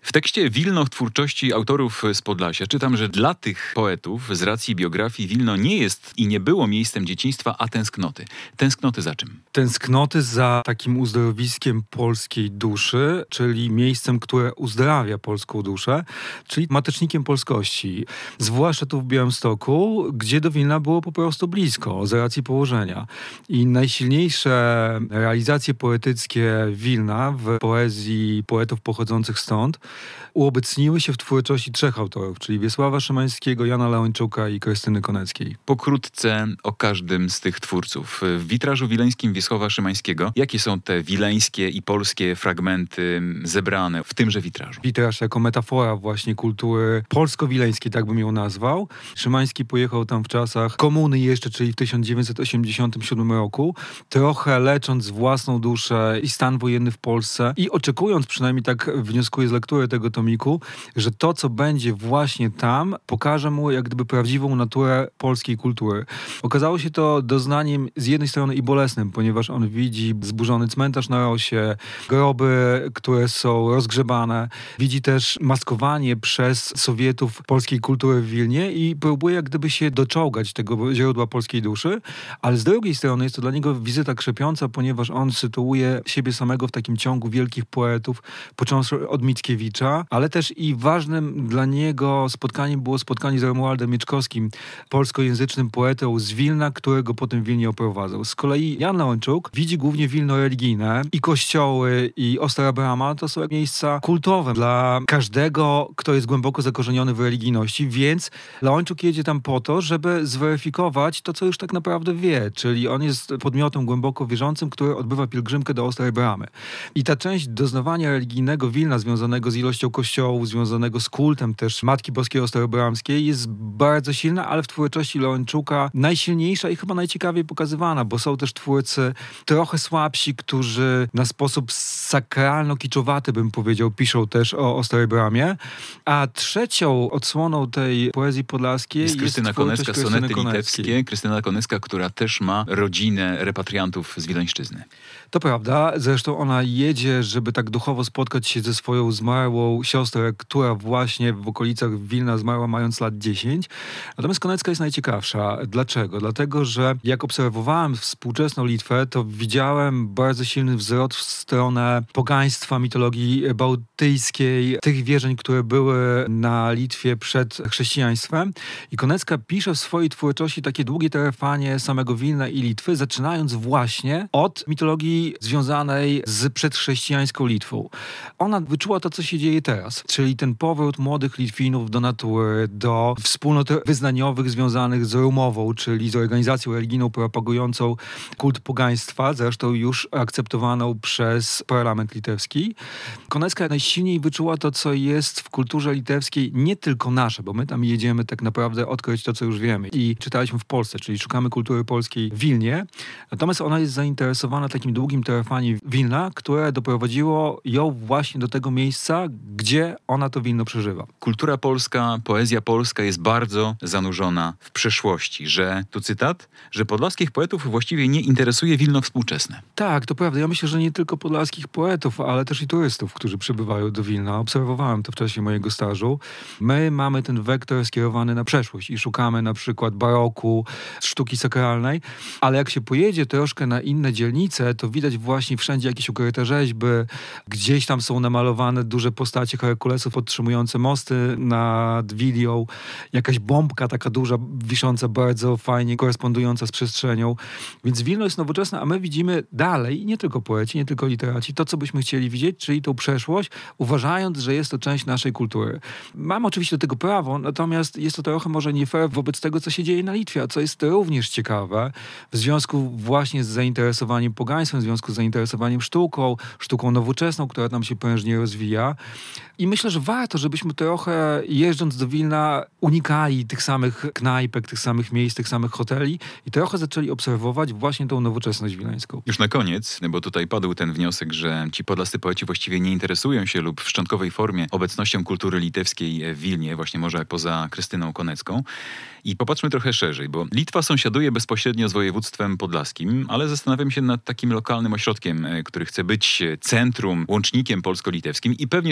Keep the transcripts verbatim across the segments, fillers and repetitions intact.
W tekście Wilno w twórczości autorów z Podlasia czytam, że dla tych poetów z racji biografii Wilno nie jest i nie było miejscem dzieciństwa, a tęsknoty. Tęsknoty za czym? Tęsknoty za takim uzdrowiskiem polskiej duszy, czyli miejscem, które uzdrawia polską duszę, czyli matecznikiem polskości. Zwłaszcza tu w Białymstoku, gdzie do Wilna było po prostu blisko, z racji położenia. I najsilniejsze realizacje poetyckie Wilna w poezji poetów pochodzących stąd uobecniły się w twórczości trzech autorów, czyli Wiesława Szymańskiego, Jana Leończuka i Krystyny Koneckiej. Pokrótce o każdym z tych twórców. W witrażu wileńskim Wiesława Szymańskiego, jakie są te wileńskie i polskie fragmenty zebrane w tymże witrażu? Witraż jako metafora właśnie kultury polsko-wileńskiej, tak bym ją nazwał. Szymański pojechał tam w czasach komuny jeszcze, czyli w tysiąc dziewięćset osiemdziesiątym siódmym roku, trochę lecząc własną duszę i stan wojenny w Polsce i oczekując, przynajmniej tak wnioskuję z lektury tego tomiku, że to, co będzie właśnie tam, pokaże mu jak gdyby prawdziwą naturę polskiej kultury. Okazało się to doznaniem z jednej strony i bolesnym, ponieważ on widzi zburzony cmentarz na Rosie, groby, które są rozgrzebane. Widzi też maskowanie przez Sowietów polskiej kultury w Wilnie i próbuje jak gdyby się doczołgać tego źródła polskiej duszy, ale z drugiej strony jest to dla niego wizyta krzepiąca, ponieważ on sytuuje siebie samego w takim ciągu wielkich poetów, począwszy od Mickiewicza, ale też i ważnym dla niego spotkaniem było spotkanie z Romualdem Mieczkowskim, polskojęzycznym poetą z Wilna, którego potem w Wilnie oprowadzał. Z kolei Jan Leończuk widzi głównie Wilno religijne i kościoły i Ostra Brama to są miejsca kultowe dla każdego, kto jest głęboko zakorzeniony w religijności, więc Leończuk jedzie tam po to, żeby zweryfikować to, co już tak naprawdę wie, czyli on jest podmiotem głęboko wierzącym, który odbywa pielgrzymkę do Ostrej Bramy. I ta część doznawania religijnego Wilna związanego z ilością kościołów, związanego z kultem też Matki Boskiej Ostrobramskiej jest bardzo silna, ale w twórczości Leończuka najsilniejsza i chyba najciekawiej pokazywana, bo są też twórcy trochę słabsi, którzy na sposób sakralno-kiczowaty, bym powiedział, piszą też o Ostrej Bramie. A trzecią odsłoną tej poezji podlaskiej jest jest Krystyna Konecka, sonety litewskie. Krystyna Konecka, która też ma rodzinę repatriantów z Wileńszczyzny. To prawda. Zresztą ona jedzie, żeby tak duchowo spotkać się ze swoją zmarłą siostrą, która właśnie w okolicach Wilna zmarła mając lat dziesięć. Natomiast Konecka jest najciekawsza. Dlaczego? Dlatego, że jak obserwowałem współczesną Litwę, to widziałem bardzo silny wzrost w stronę pogaństwa, mitologii bałtyckiej, tych wierzeń, które były na Litwie przed chrześcijaństwem. I Konecka pisze w swojej twórczości takie długie trwanie samego Wilna i Litwy, zaczynając właśnie od mitologii związanej z przedchrześcijańską Litwą. Ona wyczuła to, co się dzieje teraz, czyli ten powrót młodych Litwinów do natury, do wspólnot wyznaniowych związanych z Rumową, czyli z organizacją religijną propagującą kult pogaństwa, zresztą już akceptowaną przez parlament litewski. Konecka najsilniej wyczuła to, co jest w kulturze litewskiej, nie tylko nasze, bo my tam jedziemy tak naprawdę odkryć to, co już wiemy. I czytaliśmy w Polsce, czyli szukamy kultury polskiej w Wilnie. Natomiast ona jest zainteresowana takim długim trwaniem Wilna, które doprowadziło ją właśnie do tego miejsca, gdzie ona to Wilno przeżywa. Kultura polska, poezja polska jest bardzo zanurzona w przeszłości, że, tu cytat, że podlaskich poetów właściwie nie interesuje Wilno współczesne. Tak, to prawda. Ja myślę, że nie tylko podlaskich poetów, ale też i turystów, którzy przybywają do Wilna. Obserwowałem to w czasie mojego stażu. My mamy ten wektor skierowany na przeszłość i szukamy na przykład baroku, sztuki sakralnej, ale jak się pojedzie troszkę na inne dzielnice, to widać właśnie wszędzie jakieś ukryte rzeźby, gdzieś tam są namalowane duże postacie Herkulesów otrzymujące mosty nad Wilią, jakaś bombka taka duża, wisząca bardzo fajnie, korespondująca z przestrzenią. Więc Wilno jest nowoczesne, a my widzimy dalej, nie tylko poeci, nie tylko literaci, to, co byśmy chcieli widzieć, czyli tą przeszłość, uważając, że jest to część naszej kultury. Mamy oczywiście do tego prawo, natomiast jest to trochę może nie fair wobec tego, co się dzieje na Litwie, a co jest również ciekawe, w związku właśnie z zainteresowaniem pogaństwem, w związku z zainteresowaniem sztuką, sztuką nowoczesną, która tam się prężnie rozwija. I myślę, że warto, żebyśmy trochę jeżdżąc do Wilna unikali tych samych knajpek, tych samych miejsc, tych samych hoteli i trochę zaczęli obserwować właśnie tą nowoczesność wileńską. Już na koniec, bo tutaj padł ten wniosek, że ci podlascy poeci właściwie nie interesują się lub w szczątkowej formie obecnością kultury litewskiej w Wilnie, właśnie może poza Krystyną Konecką. I popatrzmy trochę szerzej, bo Litwa sąsiaduje bezpośrednio z województwem podlaskim, ale zastanawiam się nad takim lokalnym ośrodkiem, który chce być centrum, łącznikiem polsko-litewskim i pewnie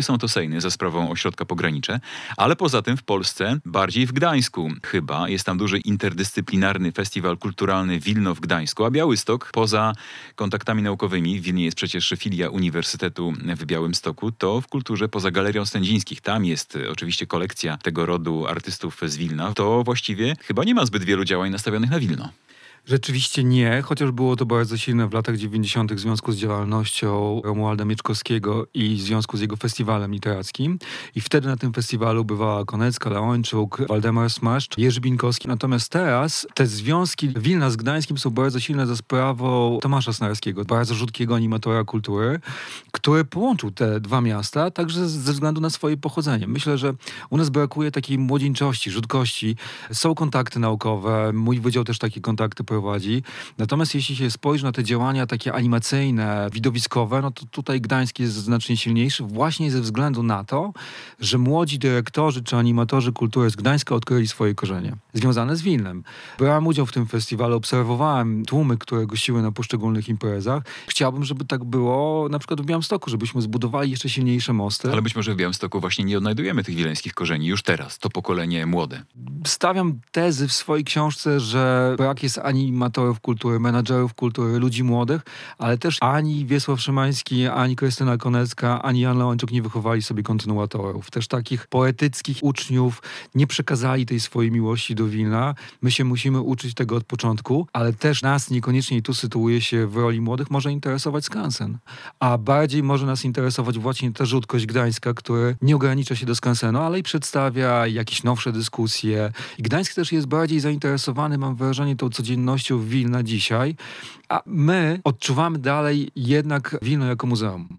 są to Sejny za sprawą ośrodka Pogranicze, ale poza tym w Polsce, bardziej w Gdańsku chyba, jest tam duży interdyscyplinarny festiwal kulturalny Wilno w Gdańsku, a Białystok poza kontaktami naukowymi, w Wilnie jest przecież filia Uniwersytetu w Białymstoku, to w kulturze poza Galerią Stędzińskich. Tam jest oczywiście kolekcja tego rodu artystów z Wilna. To właściwie chyba nie ma zbyt wielu działań nastawionych na Wilno. Rzeczywiście nie, chociaż było to bardzo silne w latach dziewięćdziesiątych w związku z działalnością Romualda Mieczkowskiego i w związku z jego festiwalem literackim. I wtedy na tym festiwalu bywała Konecka, Leończuk, Waldemar Smaszcz, Jerzy Binkowski. Natomiast teraz te związki Wilna z Gdańskim są bardzo silne za sprawą Tomasza Snarskiego, bardzo rzutkiego animatora kultury, który połączył te dwa miasta, także ze względu na swoje pochodzenie. Myślę, że u nas brakuje takiej młodzieńczości, rzutkości. Są kontakty naukowe, mój wydział też takie kontakty prowadzi. Natomiast jeśli się spojrzy na te działania takie animacyjne, widowiskowe, no to tutaj Gdańsk jest znacznie silniejszy właśnie ze względu na to, że młodzi dyrektorzy czy animatorzy kultury z Gdańska odkryli swoje korzenie związane z Wilnem. Brałem udział w tym festiwalu, obserwowałem tłumy, które gościły na poszczególnych imprezach. Chciałbym, żeby tak było na przykład w Białymstoku, żebyśmy zbudowali jeszcze silniejsze mosty. Ale być może w Białymstoku właśnie nie odnajdujemy tych wileńskich korzeni już teraz, to pokolenie młode. Stawiam tezy w swojej książce, że brak jest animatorów kultury, menadżerów kultury, ludzi młodych, ale też ani Wiesław Szymański, ani Krystyna Konecka, ani Jan Leończuk nie wychowali sobie kontynuatorów. Też takich poetyckich uczniów nie przekazali tej swojej miłości do Wilna. My się musimy uczyć tego od początku, ale też nas niekoniecznie, i tu sytuuje się w roli młodych, może interesować skansen. A bardziej może nas interesować właśnie ta rzutkość Gdańska, który nie ogranicza się do skansenu, ale i przedstawia jakieś nowsze dyskusje. I Gdańsk też jest bardziej zainteresowany, mam wrażenie, tą codziennością Wilna dzisiaj, a my odczuwamy dalej jednak Wilno jako muzeum.